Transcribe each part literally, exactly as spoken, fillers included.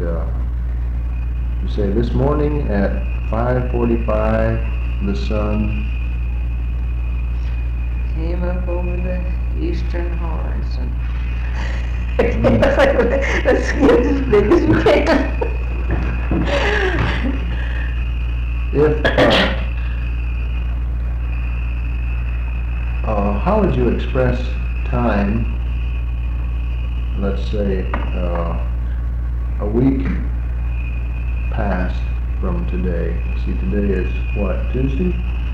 uh, you say this morning at five forty-five, the sun came up over the eastern horizon. Mm. Let's get as big as you can. If, uh, uh, how would you express time, let's say, uh, a week past from today? See, today is what, Tuesday?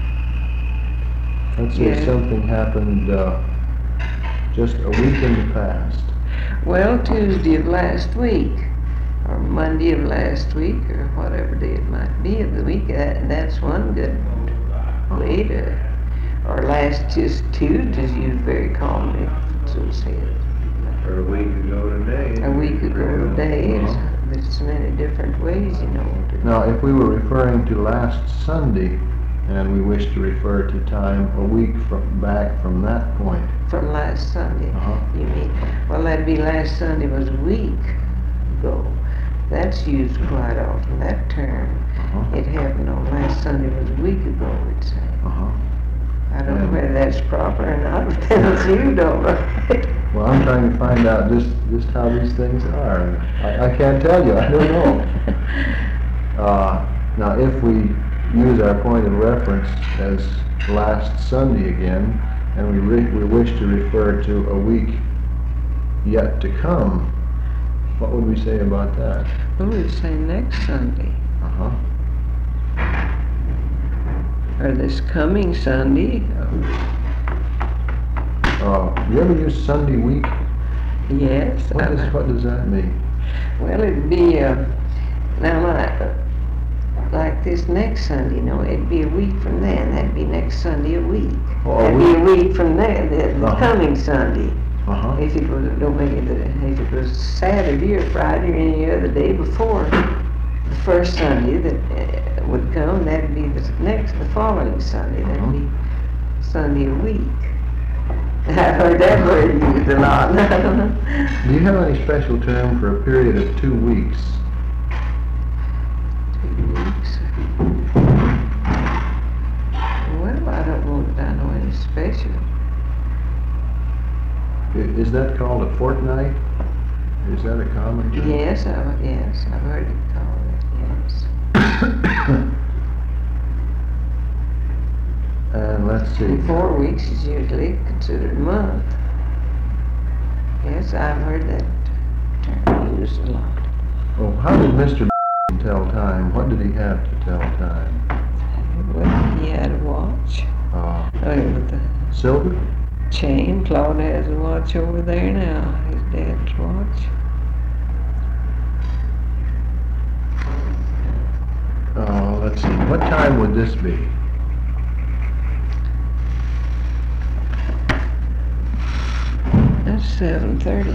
Let's say Yeah. something happened uh, just a week in the past. Well, Tuesday of last week, or Monday of last week, or whatever day it might be of the week, that, that's one good way to, or last just Tuesday is used very commonly, so to say. Or a week ago today. A week ago today, it's, Uh-huh. there's many different ways, you know. to- Now, if we were referring to last Sunday, and we wish to refer to time a week from back from that point, From last Sunday, Uh-huh. you mean? Well, that'd be last Sunday was a week ago. That's used quite often, that term. uh-huh, It happened on last Sunday was a week ago, we'd say. uh-huh. I don't know And- whether that's proper or not, but that's you, don't know. Well, I'm trying to find out just, just how these things are. I, I can't tell you, I don't know. Uh, now, if we use our point of reference as last Sunday again, and we, re- we wish to refer to a week yet to come, what would we say about that? Well, we'd say next Sunday, Uh-huh. or this coming Sunday. Uh, you ever use Sunday week? Yes. What I- does, what does that mean? Well, it'd be, uh, now like, like this next Sunday, you know, it'd be a week from then. That'd be next Sunday a week. Oh, a That'd week. be a week from there, the, the Uh-huh. coming Sunday. Uh-huh. If it was, don't make it, the- if it was Saturday or Friday or any other day before the first Sunday that uh, would come, that'd be the next, the following Sunday. That'd Uh-huh. be Sunday a week. I've heard that word used a lot. Do you have any special term for a period of two weeks? Two weeks. Well, I don't know that I know any special. I- Is that called a fortnight? Is that a common term? Yes, I, yes, I've heard it called that, yes. And let's see. And four weeks is usually considered a month. Yes, I've heard that term used a lot. Oh, how did Mister tell time? What did he have to tell time? Well, he had a watch. Uh, Oh, with the silver? chain. Claude has a watch over there now, his dad's watch. Uh, let's see. What time would this be? That's seven thirty.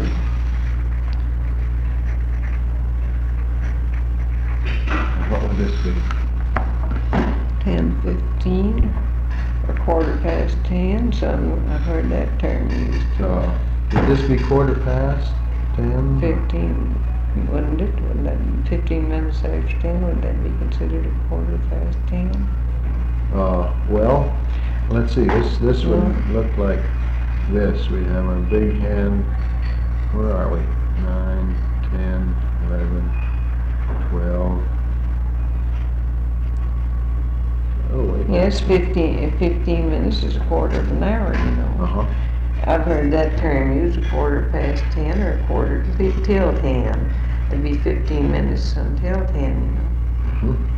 What would this be? Ten fifteen, or quarter past ten, some, I've heard that term used too. Uh, would this be quarter past ten? Fifteen, wouldn't it? Wouldn't that be fifteen minutes after ten? Would that be considered a quarter past ten? Uh, well, let's see. This this would look like this. We have our big hand. Where are we? Nine, ten, eleven, twelve. Oh wait. Yes, fifteen, fifteen minutes is a quarter of an hour, you know. Uh huh. I've heard that term used, a quarter past ten or a quarter to- till ten. It'd be fifteen minutes until ten, you know. Mm-hmm.